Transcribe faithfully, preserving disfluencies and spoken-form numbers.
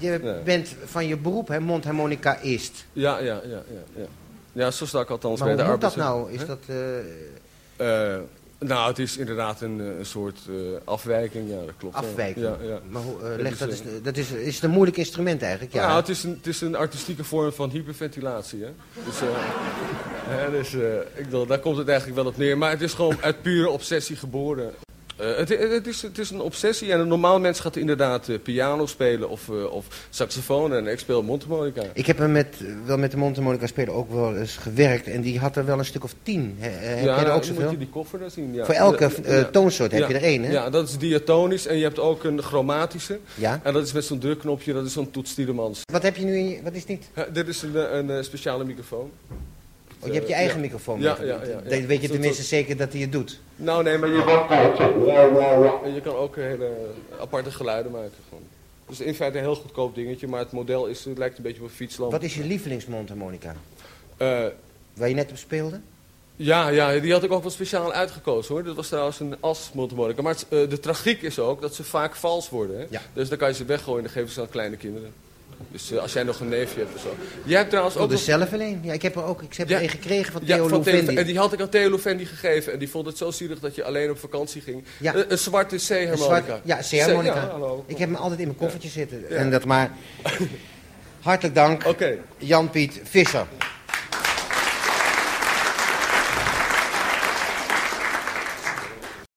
je nee. bent van je beroep, hè, mondharmonica-ist. Ja, ja, ja, ja, ja. Ja, zo sta ik althans Maar bij de hoe moet dat arbeids... nou? Is Huh? dat... Uh... Uh, nou, het is inderdaad een, een soort uh, afwijking, ja, dat klopt. Afwijking? Ja, ja. Maar hoe, uh, leg, is, dat, is, uh, dat is, is het een moeilijk instrument eigenlijk? Ja, nou, het is, een, het is een artistieke vorm van hyperventilatie, hè. Dus, uh, hè, dus uh, ik bedoel, daar komt het eigenlijk wel op neer. Maar het is gewoon uit pure obsessie geboren. Uh, het, het, is, het is een obsessie en een normaal mens gaat inderdaad uh, piano spelen of, uh, of saxofoon en ik speel mondharmonica. Ik heb hem met, wel met de mondharmonica speler ook wel eens gewerkt en die had er wel een stuk of tien. He, heb ja, je er ook moet zoveel? je die koffer daar zien. Ja. Voor elke ja, uh, toonsoort heb ja, je er één, hè? Ja, dat is diatonisch en je hebt ook een chromatische. Ja? En dat is met zo'n drukknopje, dat is zo'n Toets Tielemans. Wat heb je nu in je, wat is dit? Ja, dit is een, een, een speciale microfoon. Oh, je hebt je eigen ja. microfoon. Ja, mee. ja, ja, ja. Dan weet je Zo, tenminste zo. zeker dat hij het doet. Nou nee, maar je, en je kan ook hele aparte geluiden maken. Gewoon. Dus in feite een heel goedkoop dingetje, maar het model is, het lijkt een beetje op een fietslamp. Wat is je lievelingsmondharmonica? Uh, Waar je net op speelde? Ja, ja, die had ik ook wel speciaal uitgekozen hoor. Dat was trouwens een as-mondharmonica. Maar het, uh, de tragiek is ook dat ze vaak vals worden. Hè? Ja. Dus dan kan je ze weggooien en dan geven ze aan kleine kinderen. Dus uh, als jij nog een neefje hebt of zo. Jij hebt trouwens Ik ook... wilde nog... zelf alleen. Ja, ik heb er ook ik heb Ja. er een gekregen van Ja, Theo van Theo Louvendi. En die had ik aan Theo Louvendi gegeven. En die vond het zo zielig dat je alleen op vakantie ging. Ja. Uh, een zwarte C-harmonica. Ja, C-harmonica. Ja, hallo. Ik heb hem altijd in mijn koffertje Ja. zitten. Ja. En dat maar... Hartelijk dank, Oké. Okay. Jan-Piet Visser.